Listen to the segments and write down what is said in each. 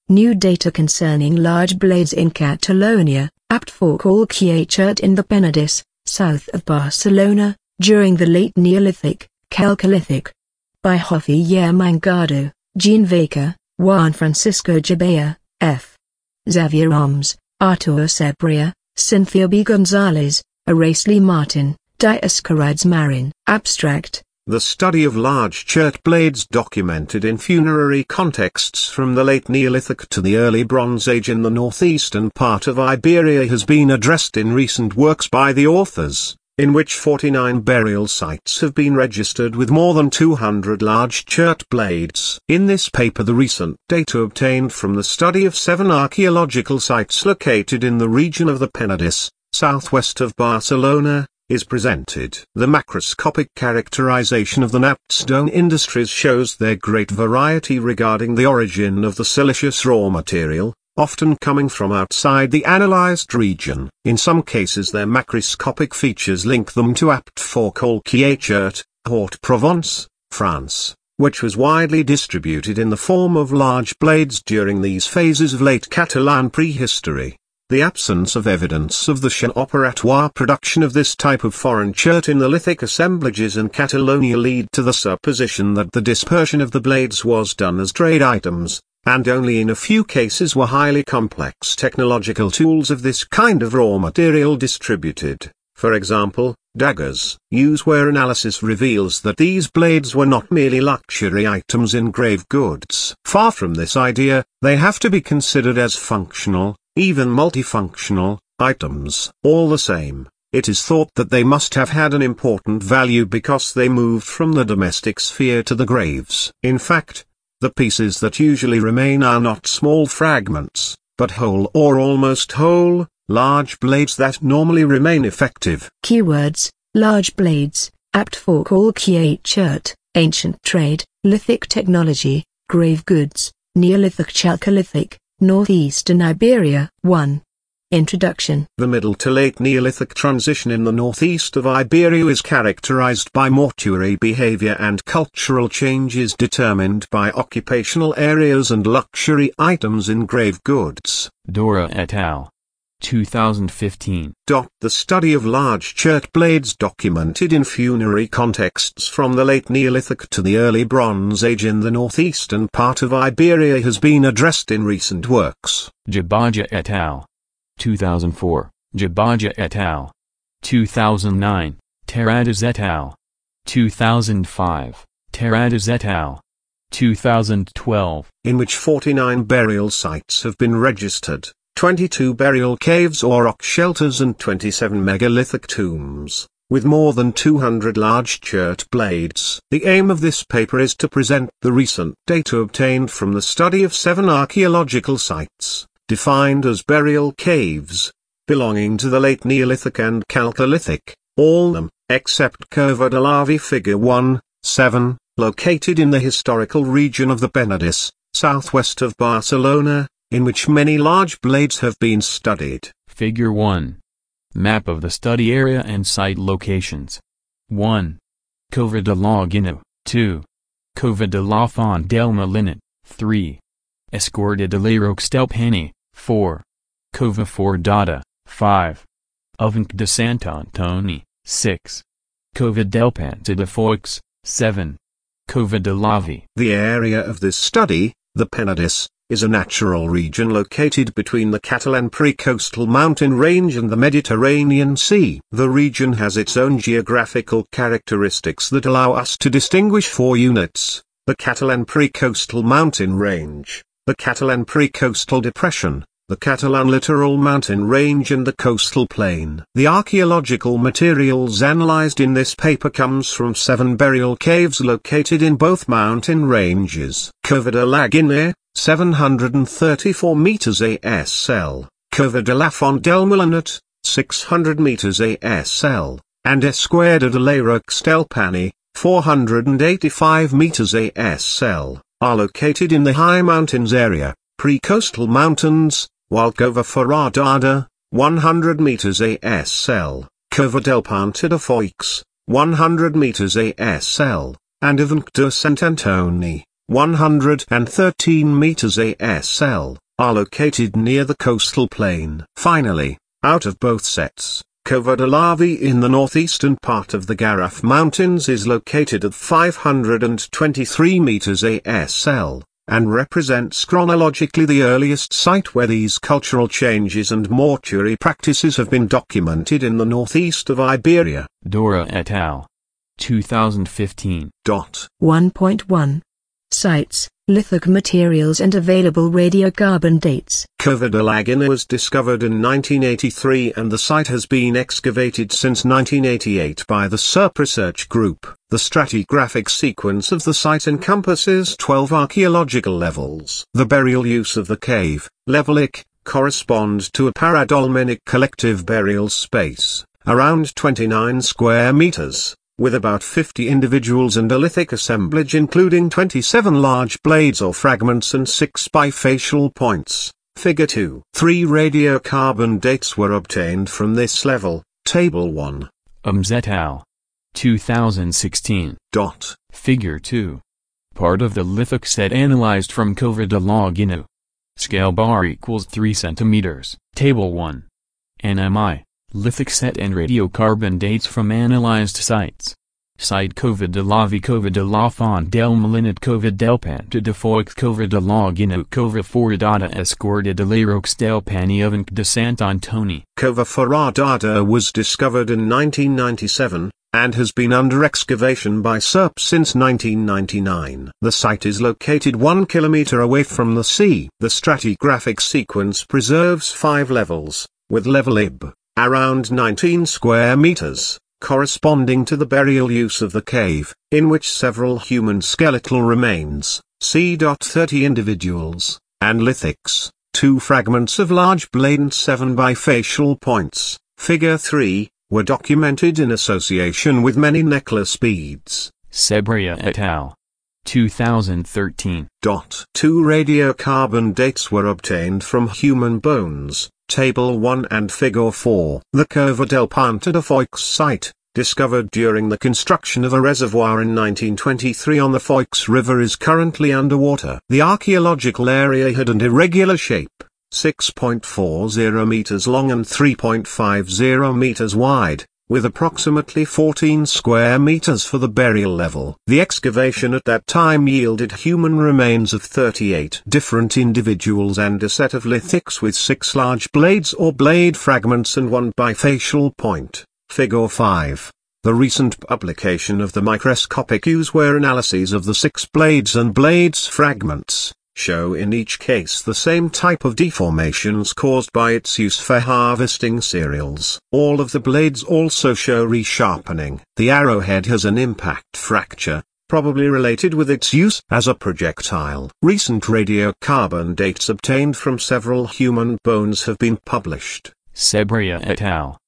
New data concerning large blades in Catalonia, apt for Calcaechert in the Penedès, south of Barcelona, during the late Neolithic, Chalcolithic. By Javier Mangado, Jean Vaca, Juan Francisco Jabea, F. Xavier Oms, Artur Sebria, Cynthia B. Gonzalez, Aracely Martin, Dioscorides Marin. Abstract. The study of large chert blades documented in funerary contexts from the late Neolithic to the early Bronze Age in the northeastern part of Iberia has been addressed in recent works by the authors, in which 49 burial sites have been registered with more than 200 large chert blades. In this paper, the recent data obtained from the study of 7 archaeological sites located in the region of the Penedès, southwest of Barcelona, is presented. The macroscopic characterization of the napstone industries shows their great variety regarding the origin of the siliceous raw material, often coming from outside the analyzed region. In some cases their macroscopic features link them to apt for Calcaechert, Haute-Provence, France, which was widely distributed in the form of large blades during these phases of late Catalan prehistory. The absence of evidence of the chien operatoire production of this type of foreign chert in the lithic assemblages in Catalonia lead to the supposition that the dispersion of the blades was done as trade items, and only in a few cases were highly complex technological tools of this kind of raw material distributed. For example, daggers used where analysis reveals that these blades were not merely luxury items in grave goods. Far from this idea, they have to be considered as functional, even multifunctional, items. All the same, it is thought that they must have had an important value because they moved from the domestic sphere to the graves. In fact, the pieces that usually remain are not small fragments, but whole or almost whole, large blades that normally remain effective. Keywords: large blades, apt for Calcaechert, ancient trade, lithic technology, grave goods, Neolithic Chalcolithic, Northeastern Iberia. 1. Introduction. The Middle to Late Neolithic transition in the northeast of Iberia is characterized by mortuary behavior and cultural changes determined by occupational areas and luxury items in grave goods. Dora et al. 2015. The study of large chert blades documented in funerary contexts from the late Neolithic to the early Bronze Age in the northeastern part of Iberia has been addressed in recent works. Jabaja et al. 2004, Jabaja et al. 2009, Terradas et al. 2005, Terradas et al. 2012. In which 49 burial sites have been registered. 22 burial caves or rock shelters and 27 megalithic tombs, with more than 200 large chert blades. The aim of this paper is to present the recent data obtained from the study of 7 archaeological sites, defined as burial caves, belonging to the late Neolithic and Chalcolithic, all them, except Cova de Lavi figure 1-7, located in the historical region of the Penedès, southwest of Barcelona, in which many large blades have been studied. Figure 1. Map of the study area and site locations. 1. Cova de la Guineu. 2. Cova de la Font del Molinet. 3. Escorda de la Roquestelpeni. 4. Cova Fordada. 5. Avenc de Sant Antoni. 6. Cova del Panta de Foix. 7. Cova de Lavi. The area of this study, the Penedès, is a natural region located between the Catalan pre-coastal mountain range and the Mediterranean Sea. The region has its own geographical characteristics that allow us to distinguish 4 units: the Catalan pre-coastal mountain range, the Catalan pre-coastal depression, the Catalan littoral mountain range and the coastal plain. The archaeological materials analyzed in this paper comes from 7 burial caves located in both mountain ranges. Cova de la Guinea, 734 meters ASL, Cova de la Font del Molinet, 600 meters ASL, and Esquerda de la Roquestelpeni, 485 meters ASL, are located in the high mountains area, pre-coastal mountains, while Cova Foradada, 100 meters ASL, Cova del Panta de Foix, 100 meters ASL, and Avenc de Sant Antoni, 113 meters ASL, are located near the coastal plain. Finally, out of both sets, Cova de Lavi in the northeastern part of the Garraf Mountains is located at 523 meters ASL, and represents chronologically the earliest site where these cultural changes and mortuary practices have been documented in the northeast of Iberia. Dora et al. 2015. 1.1. Sites, lithic materials and available radiocarbon dates. Cova de Laguna was discovered in 1983 and the site has been excavated since 1988 by the SERP Research Group. The stratigraphic sequence of the site encompasses 12 archaeological levels. The burial use of the cave, levelic, corresponds to a paradolmenic collective burial space, around 29 square meters, with about 50 individuals and a lithic assemblage including 27 large blades or fragments and 6 bifacial points. Figure 2. 3 radiocarbon dates were obtained from this level. Table 1. Et al. 2016. Figure 2. Part of the lithic set analyzed from Cova de Laguna. Scale bar equals 3 centimeters. Table 1. NMI, lithic set and radiocarbon dates from analyzed sites. Site Cova de Lavi, Cova de la Font del Molinat, Cova del Panta de Foix, Cova de Laguna, Cova Foradada Escorta de la Roques del Paniavanc de Sant Antoni. Cova Foradada was discovered in 1997, and has been under excavation by SERP since 1999. The site is located 1 kilometer away from the sea. The stratigraphic sequence preserves 5 levels, with level IB, around 19 square meters, corresponding to the burial use of the cave, in which several human skeletal remains, c.30 individuals, and lithics, 2 fragments of large blade and 7 bifacial points, figure 3, were documented in association with many necklace beads. Sebrea et al. 2013. 2 radiocarbon dates were obtained from human bones. Table 1 and Figure 4. The Cova del Panta de Foix site, discovered during the construction of a reservoir in 1923 on the Foix River, is currently underwater. The archaeological area had an irregular shape, 6.40 meters long and 3.50 meters wide, with approximately 14 square meters for the burial level. The excavation at that time yielded human remains of 38 different individuals and a set of lithics with 6 large blades or blade fragments and 1 bifacial point. Figure 5. The recent publication of the microscopic Useware analyses of the 6 blades and blades fragments show in each case the same type of deformations caused by its use for harvesting cereals. All of the blades also show resharpening. The arrowhead has an impact fracture, probably related with its use as a projectile. Recent radiocarbon dates obtained from several human bones have been published. Sebrea et al.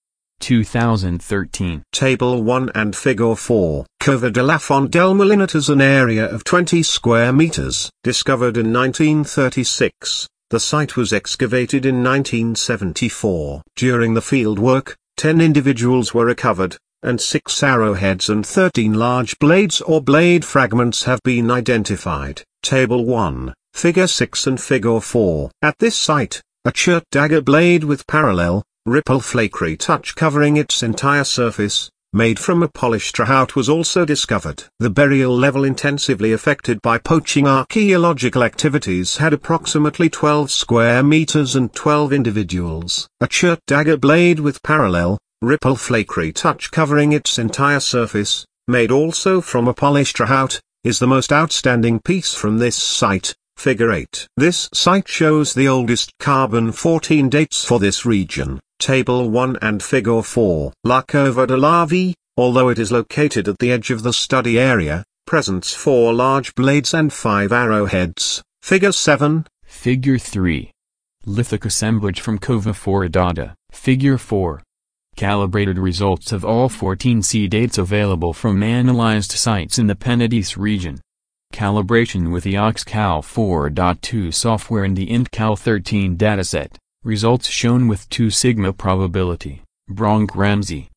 2013. Table 1 and Figure 4. Cova de la Font del Molinat is an area of 20 square meters. Discovered in 1936, the site was excavated in 1974. During the field work, 10 individuals were recovered, and 6 arrowheads and 13 large blades or blade fragments have been identified. Table 1, Figure 6 and Figure 4. At this site, a chert dagger blade with parallel, ripple flakery touch covering its entire surface, made from a polished travout, was also discovered. The burial level intensively affected by poaching archaeological activities had approximately 12 square meters and 12 individuals. A chert dagger blade with parallel, ripple flakery touch covering its entire surface, made also from a polished travout, is the most outstanding piece from this site. Figure 8. This site shows the oldest carbon-14 dates for this region. Table 1 and Figure 4. La Cova de Lavi, although it is located at the edge of the study area, presents 4 large blades and 5 arrowheads. Figure 7. Figure 3. Lithic assemblage from Cova Foradada. Figure 4. Calibrated results of all 14 C dates available from analyzed sites in the Penedès region. Calibration with the OxCal 4.2 software and the IntCal 13 dataset. Results shown with 2 sigma probability. Bronk-Ramsey,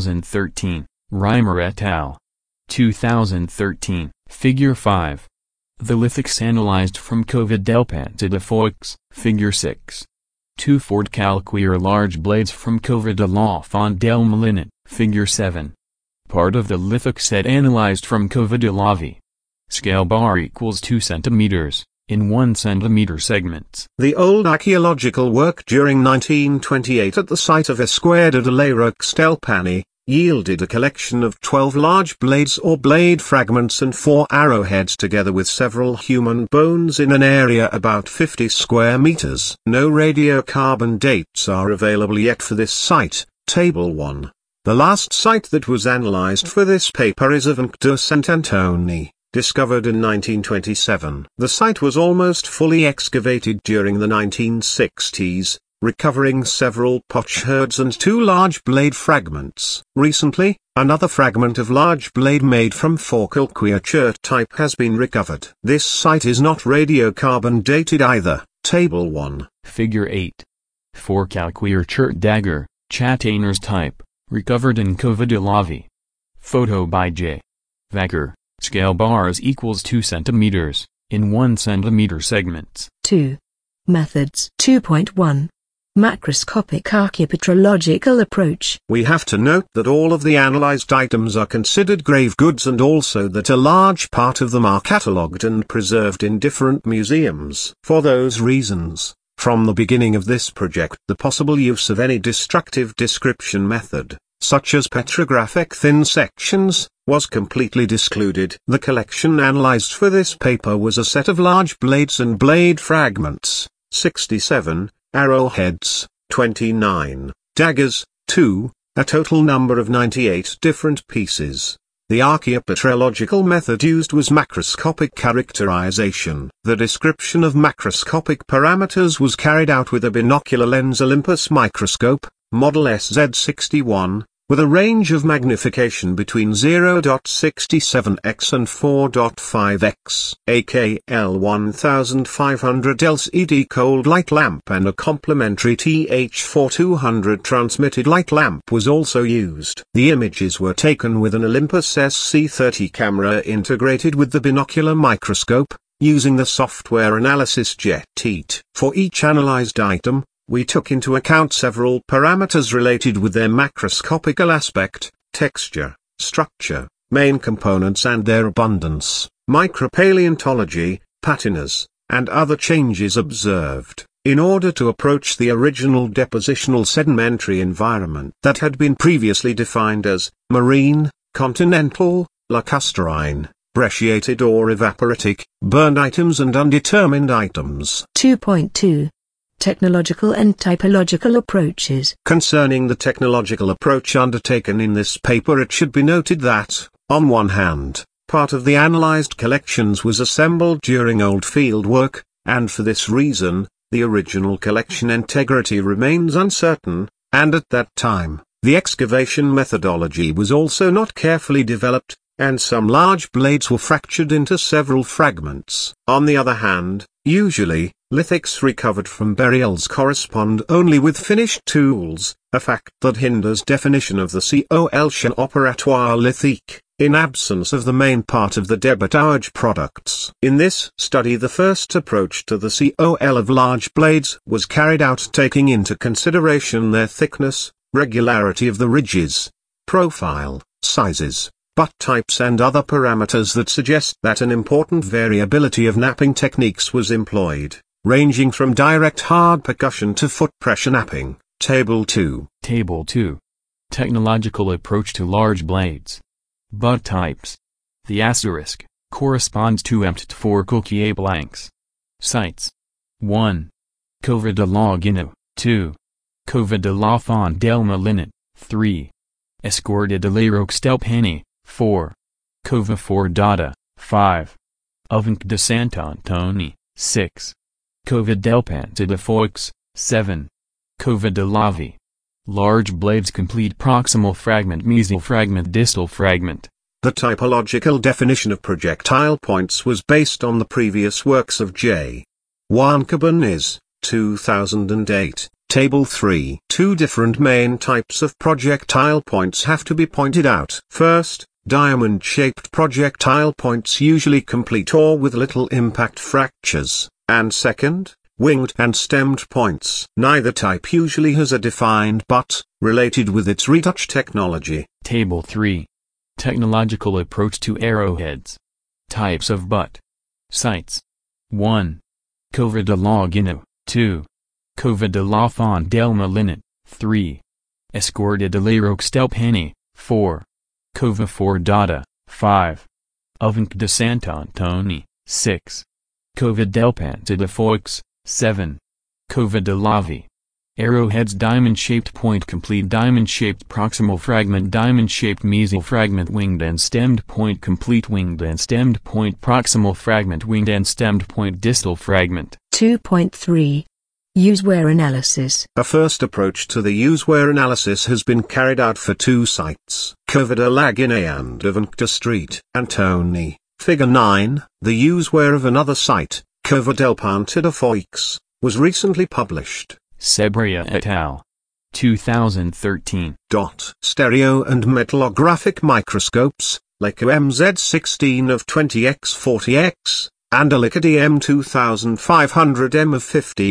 2013. Reimer et al. 2013. Figure 5. The lithics analyzed from Covidalpantidophoix, Figure 6. 2 Ford Calquear large blades from Covidalafond-Delmolinet, Figure 7. Part of the lithic set analyzed from Covidalavi. Scale bar equals 2 cm, in 1 cm segments. The old archaeological work during 1928 at the site of Esquerda de la Roque-Stelpani yielded a collection of 12 large blades or blade fragments and 4 arrowheads together with several human bones in an area about 50 square meters. No radiocarbon dates are available yet for this site. Table 1. The last site that was analyzed for this paper is Avanc de Sant-Antoni, discovered in 1927. The site was almost fully excavated during the 1960s, recovering several potsherds and 2 large blade fragments. Recently, another fragment of large blade made from Forcalquear chert type has been recovered. This site is not radiocarbon dated either. Table 1. Figure 8. Forcalquear chert dagger, Chatainers type, recovered in Covidalavi. Photo by J. Vacker. Scale bars equals 2 cm, in 1 cm segments. 2. Methods 2.1. Macroscopic archaeopetrological approach. We have to note that all of the analyzed items are considered grave goods and also that a large part of them are catalogued and preserved in different museums. For those reasons, from the beginning of this project the possible use of any destructive description method, such as petrographic thin sections, was completely discluded. The collection analyzed for this paper was a set of large blades and blade fragments, 67, arrowheads, 29, daggers, 2, a total number of 98 different pieces. The archaeopetrological method used was macroscopic characterization. The description of macroscopic parameters was carried out with a binocular lens Olympus microscope, model SZ61, with a range of magnification between 0.67x and 4.5x. A KL1500 LCD cold light lamp and a complementary TH4200 transmitted light lamp was also used. The images were taken with an Olympus SC30 camera integrated with the binocular microscope, using the software analysis JetEat. For each analyzed item, we took into account several parameters related with their macroscopical aspect, texture, structure, main components and their abundance, micropaleontology, patinas, and other changes observed, in order to approach the original depositional sedimentary environment that had been previously defined as marine, continental, lacustrine, brecciated or evaporitic, burned items and undetermined items. 2.2. Technological and typological approaches. Concerning the technological approach undertaken in this paper, it should be noted that, on one hand, part of the analyzed collections was assembled during old field work, and for this reason, the original collection integrity remains uncertain, and at that time, the excavation methodology was also not carefully developed, and some large blades were fractured into several fragments. On the other hand, usually, lithics recovered from burials correspond only with finished tools, a fact that hinders definition of the Champ opératoire lithique, in absence of the main part of the débitage products. In this study the first approach to the COL of large blades was carried out taking into consideration their thickness, regularity of the ridges, profile, sizes, butt types and other parameters that suggest that an important variability of knapping techniques was employed, ranging from direct hard percussion to foot pressure knapping. Table 2. Table 2. Technological approach to large blades. Butt types. The asterisk corresponds to empty Forcalquear blanks. Sites. 1. Covidalogino. 2. Covidalafond-Delmolinet. 3. Esquerda de la Roque-Stelpani. 4. Cova-Fordata. 5. Avanc de Sant-Antoni. 6. Covidalpantidophoix. 7. Covidalavi. Large blades complete proximal fragment mesial fragment distal fragment. The typological definition of projectile points was based on the previous works of J. Wancabanes, 2008. Table 3. Two different main types of projectile points have to be pointed out. First, diamond-shaped projectile points usually complete or with little impact fractures, and second, winged and stemmed points. Neither type usually has a defined butt, related with its retouch technology. Table 3. Technological approach to arrowheads. Types of butt. Sights. 1. Cova de Logano. 2. Cova de la Fondel-Molinet. 3. Escorte de l'Aroxtel-Pani. 4. Cova Fordata. 5. Avinc de Sant'Antoni. 6. Cova del Panta de Foix. 7. Cova de Lavi. Arrowheads. Diamond-shaped point complete, diamond-shaped proximal fragment, diamond-shaped mesial fragment, winged and stemmed point complete, winged and stemmed point proximal fragment, winged and stemmed point distal fragment. 2.3. Use-wear analysis. A first approach to the use-wear analysis has been carried out for two sites, Cova de Lagine and Avinc de Street, Antoni. Figure 9, the use-wear of another site, Cova del Panta de Foix, was recently published. Sebrea et al. 2013. Stereo and metallographic microscopes, Leica MZ16 of 20x40x, and a Leica DM2500M of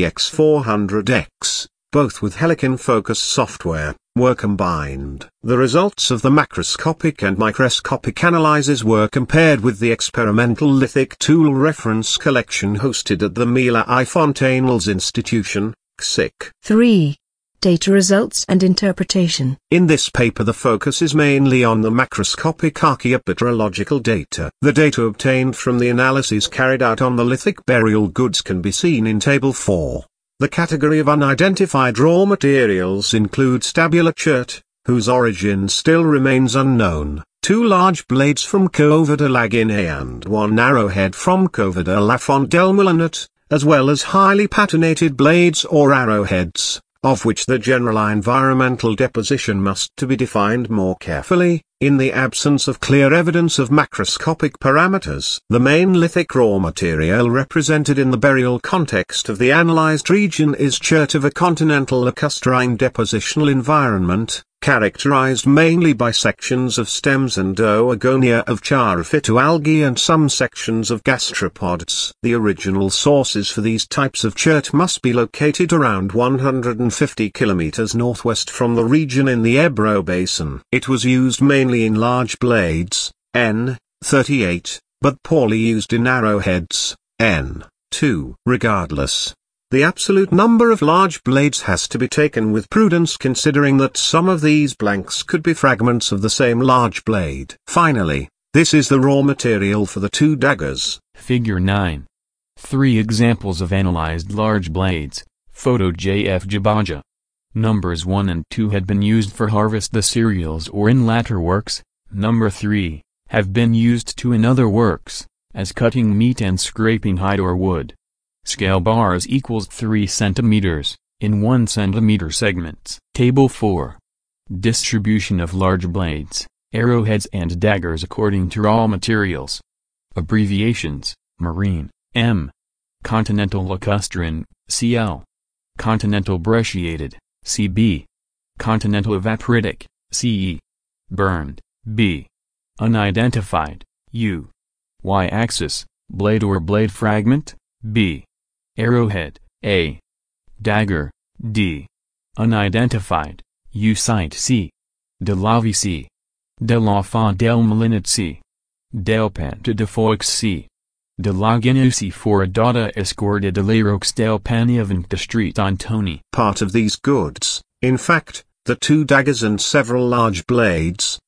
50x400x, both with Helicon Focus software, were combined. The results of the macroscopic and microscopic analyses were compared with the experimental lithic tool reference collection hosted at the Mila I. Fontanals Institution, CSIC. 3. Data results and interpretation. In this paper the focus is mainly on the macroscopic archaeopteryological data. The data obtained from the analyses carried out on the lithic burial goods can be seen in Table 4. The category of unidentified raw materials include tabular chert, whose origin still remains unknown, 2 large blades from Cova de Lagine and 1 arrowhead from Cova de la Fondel-Molinet, as well as highly patinated blades or arrowheads, of which the general environmental deposition must to be defined more carefully, in the absence of clear evidence of macroscopic parameters. The main lithic raw material represented in the burial context of the analyzed region is chert of a continental lacustrine depositional environment, characterized mainly by sections of stems and oogonia of charophytoalgae and some sections of gastropods. The original sources for these types of chert must be located around 150 kilometers northwest from the region in the Ebro Basin. It was used mainly in large blades, N38, but poorly used in arrowheads, N2. Regardless, the absolute number of large blades has to be taken with prudence, considering that some of these blanks could be fragments of the same large blade. Finally, this is the raw material for the 2 daggers. Figure 9. 3 examples of analyzed large blades. Photo JF Jabaja. Numbers 1 and 2 had been used for harvest the cereals or in latter works. Number 3 have been used to in other works, as cutting meat and scraping hide or wood. Scale bars equals 3 cm, in 1 cm segments. Table 4. Distribution of large blades, arrowheads and daggers according to raw materials. Abbreviations: Marine, M. Continental lacustrine, Cl. Continental brecciated, Cb. Continental evaporitic, Ce. Burned, B. Unidentified, U. Y-axis, blade or blade fragment, B. Arrowhead, A. Dagger, D. Unidentified, U. Site C. De Lavi C. De la Fondel-Molinet C. Del Panta de Foix C. De Lagine C. Fordata Escorte de l'Aroxtel-Pani Avinc de Street Antoni. Part of these goods, in fact, the 2 daggers and several large blades,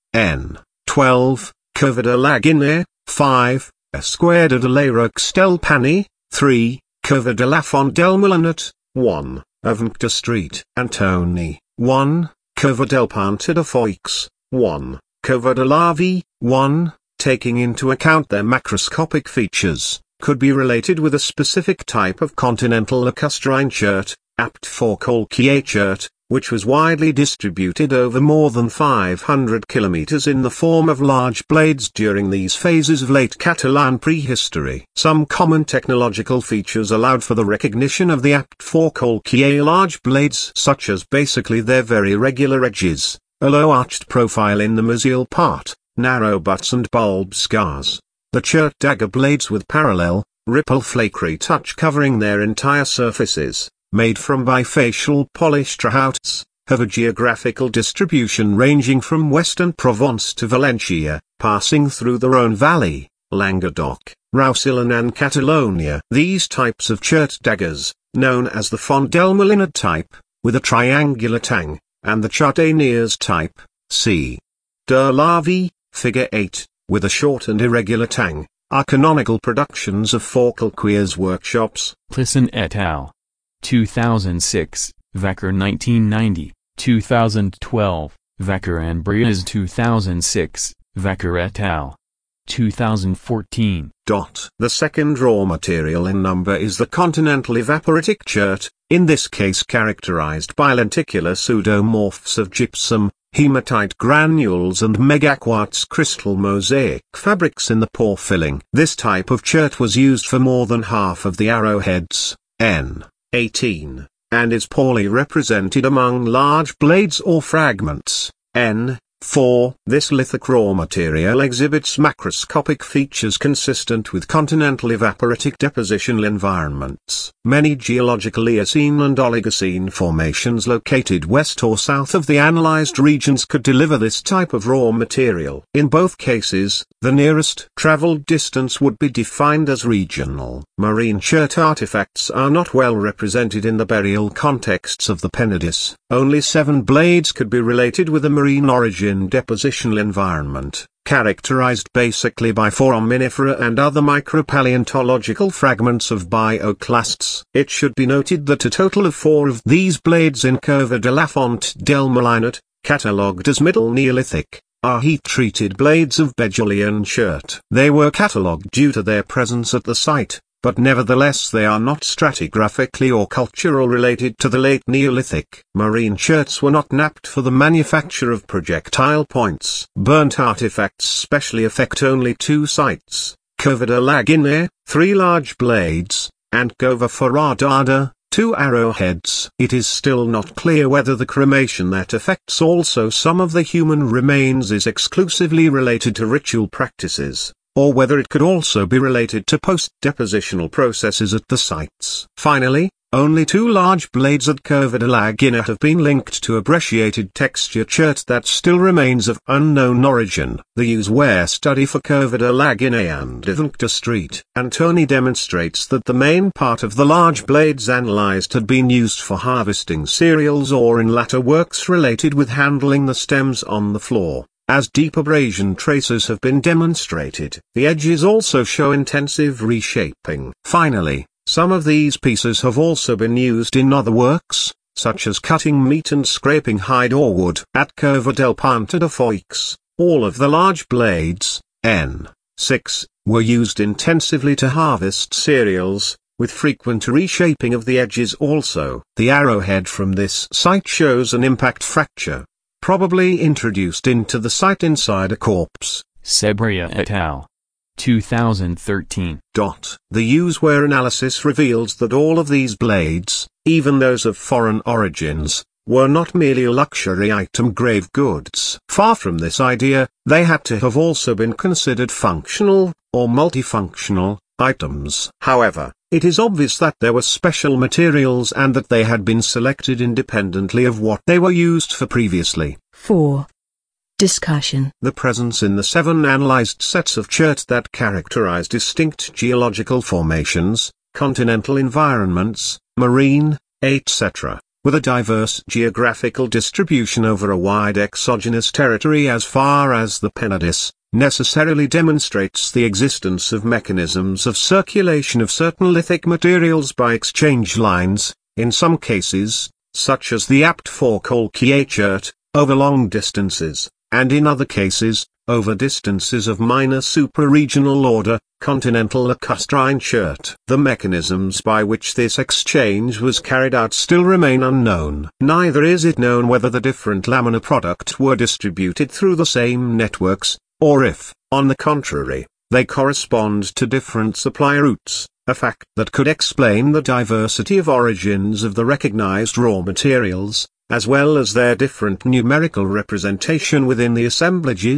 N12, Cova de Lagine, 5, Escorte de l'Aroxtel-Pani, 3, Cova de la Fondel-Molinet, 1, Avinc de Street Antoni, 1, Cova del Panta de Foix, 1, Cova de Lavi, 1, taking into account their macroscopic features, could be related with a specific type of continental lacustrine chert, apt for Colquier chert, which was widely distributed over more than 500 kilometers in the form of large blades during these phases of late Catalan prehistory. Some common technological features allowed for the recognition of the apt for Colquier large blades, such as basically their very regular edges, a low arched profile in the mesial part, narrow butts and bulb scars. The chert dagger blades with parallel, ripple flakery touch covering their entire surfaces, made from bifacial polished rahouts, have a geographical distribution ranging from western Provence to Valencia, passing through the Rhône Valley, Languedoc, Roussillon and Catalonia. These types of chert daggers, known as the Font-Delmolinard type, with a triangular tang, and the Chardaniers type, c. de la Vie, figure 8, with a short and irregular tang, are canonical productions of Forcalquier's workshops. Plisson et al. 2006, Vacher 1990, 2012, Vacher and Briaz 2006, Vacher et al. 2014. The second raw material in number is the continental evaporitic chert, in this case characterized by lenticular pseudomorphs of gypsum, hematite granules and megaquartz crystal mosaic fabrics in the pore filling. This type of chert was used for more than half of the arrowheads, N18, and is poorly represented among large blades or fragments, N4. This lithic raw material exhibits macroscopic features consistent with continental evaporitic depositional environments. Many geological Eocene and Oligocene formations located west or south of the analyzed regions could deliver this type of raw material. In both cases, the nearest traveled distance would be defined as regional. Marine chert artifacts are not well represented in the burial contexts of the Penedis. Only 7 blades could be related with a marine origin depositional environment, characterized basically by foraminifera and other micropaleontological fragments of bioclasts. It should be noted that a total of 4 of these blades in Cova de la Font-Delmolinard, catalogued as Middle Neolithic, are heat-treated blades of Begalian chert. They were catalogued due to their presence at the site, but nevertheless they are not stratigraphically or cultural related to the late Neolithic. Marine cherts were not napped for the manufacture of projectile points. Burnt artifacts specially affect only 2 sites, Cova de la Guinée, 3 large blades, and Cova Foradada, 2 arrowheads. It is still not clear whether the cremation that affects also some of the human remains is exclusively related to ritual practices, or whether it could also be related to post-depositional processes at the sites. Finally, only 2 large blades at Cova de la Guinée have been linked to a brecciated texture chert that still remains of unknown origin. The Usware study for Cova de la Guinée and Evancta Street Antony demonstrates that the main part of the large blades analyzed had been used for harvesting cereals or in latter works related with handling the stems on the floor. As deep abrasion traces have been demonstrated, the edges also show intensive reshaping. Finally, some of these pieces have also been used in other works, such as cutting meat and scraping hide or wood. At Cova del Ponta de Foix, all of the large blades, N6, were used intensively to harvest cereals, with frequent reshaping of the edges also. The arrowhead from this site shows an impact fracture, probably introduced into the site inside a corpse. Sebria et al. 2013. The Usware analysis reveals that all of these blades, even those of foreign origins, were not merely a luxury item grave goods. Far from this idea, they had to have also been considered functional, or multifunctional, items. However, it is obvious that there were special materials and that they had been selected independently of what they were used for previously. 4. Discussion. The presence in the 7 analyzed sets of chert that characterize distinct geological formations, continental environments, marine, etc., with a diverse geographical distribution over a wide exogenous territory as far as the Penedis, necessarily demonstrates the existence of mechanisms of circulation of certain lithic materials by exchange lines, in some cases, such as the Apt Forcalquier chert, over long distances, and in other cases, over distances of minor supraregional order, continental lacustrine chert. The mechanisms by which this exchange was carried out still remain unknown. Neither is it known whether the different lamina product were distributed through the same networks, or if, on the contrary, they correspond to different supply routes, a fact that could explain the diversity of origins of the recognized raw materials, as well as their different numerical representation within the assemblages,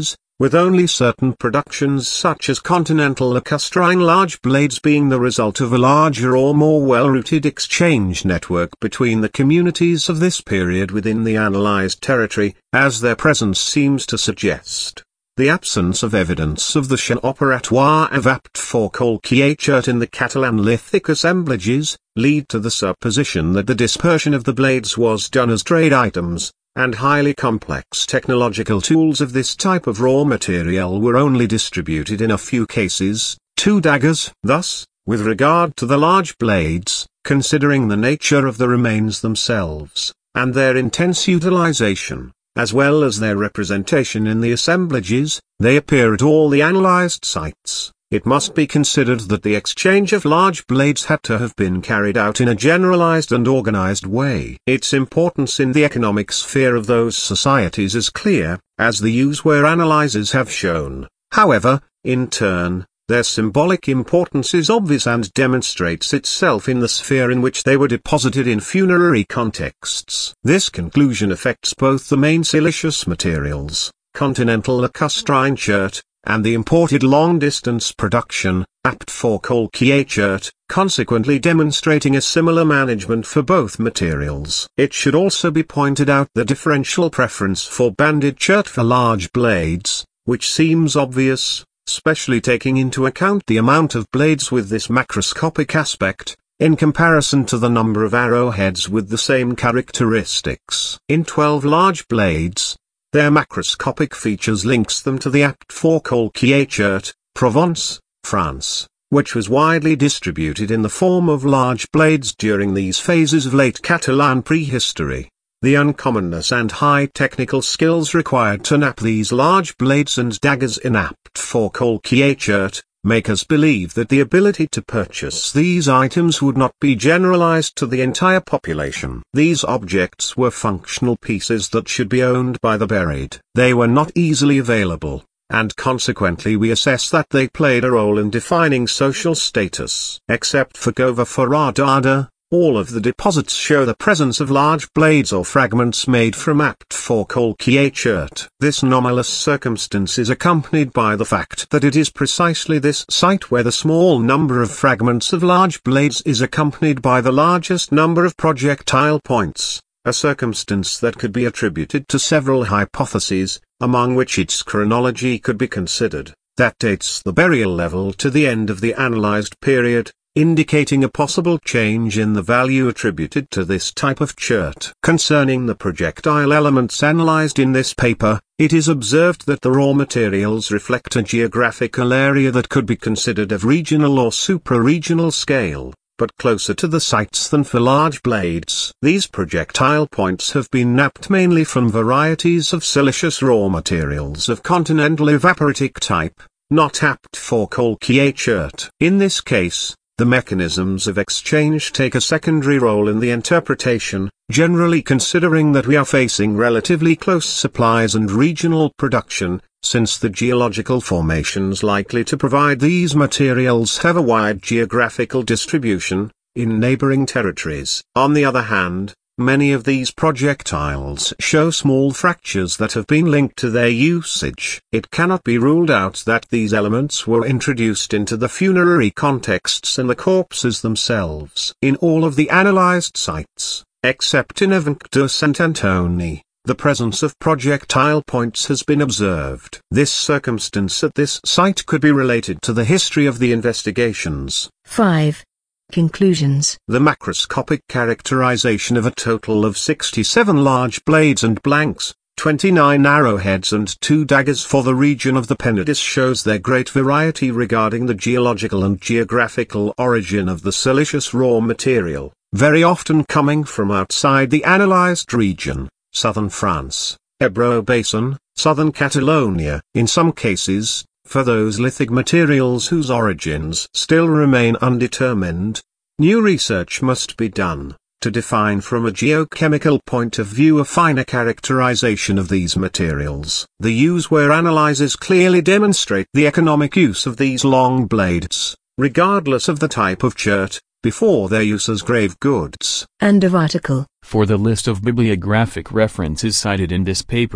with only certain productions such as continental lacustrine large blades being the result of a larger or more well-rooted exchange network between the communities of this period within the analyzed territory, as their presence seems to suggest. The absence of evidence of the champ operatoire of apt for Colquiachert in the Catalan lithic assemblages, lead to the supposition that the dispersion of the blades was done as trade items, and highly complex technological tools of this type of raw material were only distributed in a few cases, 2 daggers. Thus, with regard to the large blades, considering the nature of the remains themselves, and their intense utilization, as well as their representation in the assemblages, they appear at all the analyzed sites. It must be considered that the exchange of large blades had to have been carried out in a generalized and organized way. Its importance in the economic sphere of those societies is clear, as the useware analyses have shown. However, in turn, their symbolic importance is obvious and demonstrates itself in the sphere in which they were deposited in funerary contexts. This conclusion affects both the main silicious materials, continental lacustrine chert, and the imported long-distance production, apt for Colquiachert, consequently demonstrating a similar management for both materials. It should also be pointed out the differential preference for banded chert for large blades, which seems obvious, especially taking into account the amount of blades with this macroscopic aspect, in comparison to the number of arrowheads with the same characteristics. In 12 large blades, their macroscopic features links them to the apt for Colquiachert, Provence, France, which was widely distributed in the form of large blades during these phases of late Catalan prehistory. The uncommonness and high technical skills required to nap these large blades and daggers in apt for Colquiachert, make us believe that the ability to purchase these items would not be generalized to the entire population. These objects were functional pieces that should be owned by the buried. They were not easily available, and consequently we assess that they played a role in defining social status. Except for Gova Foradada, all of the deposits show the presence of large blades or fragments made from apt for Colquiachert. This anomalous circumstance is accompanied by the fact that it is precisely this site where the small number of fragments of large blades is accompanied by the largest number of projectile points, a circumstance that could be attributed to several hypotheses, among which its chronology could be considered, that dates the burial level to the end of the analyzed period, indicating a possible change in the value attributed to this type of chert. Concerning the projectile elements analyzed in this paper, it is observed that the raw materials reflect a geographical area that could be considered of regional or supra-regional scale, but closer to the sites than for large blades. These projectile points have been napped mainly from varieties of silicious raw materials of continental evaporitic type, not apt for Colquiachert. In this case, the mechanisms of exchange take a secondary role in the interpretation, generally considering that we are facing relatively close supplies and regional production, since the geological formations likely to provide these materials have a wide geographical distribution, in neighboring territories. On the other hand, many of these projectiles show small fractures that have been linked to their usage. It cannot be ruled out that these elements were introduced into the funerary contexts and the corpses themselves. In all of the analyzed sites, except in Evenc de Sant Antoni, the presence of projectile points has been observed. This circumstance at this site could be related to the history of the investigations. 5. Conclusions. The macroscopic characterization of a total of 67 large blades and blanks, 29 arrowheads and 2 daggers for the region of the Penedès shows their great variety regarding the geological and geographical origin of the silicious raw material, very often coming from outside the analyzed region, southern France, Ebro Basin, southern Catalonia. In some cases, for those lithic materials whose origins still remain undetermined, new research must be done, to define from a geochemical point of view a finer characterization of these materials. The useware analyses clearly demonstrate the economic use of these long blades, regardless of the type of chert, before their use as grave goods. End of article. For the list of bibliographic references cited in this paper,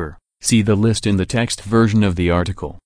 See the list in the text version of the article.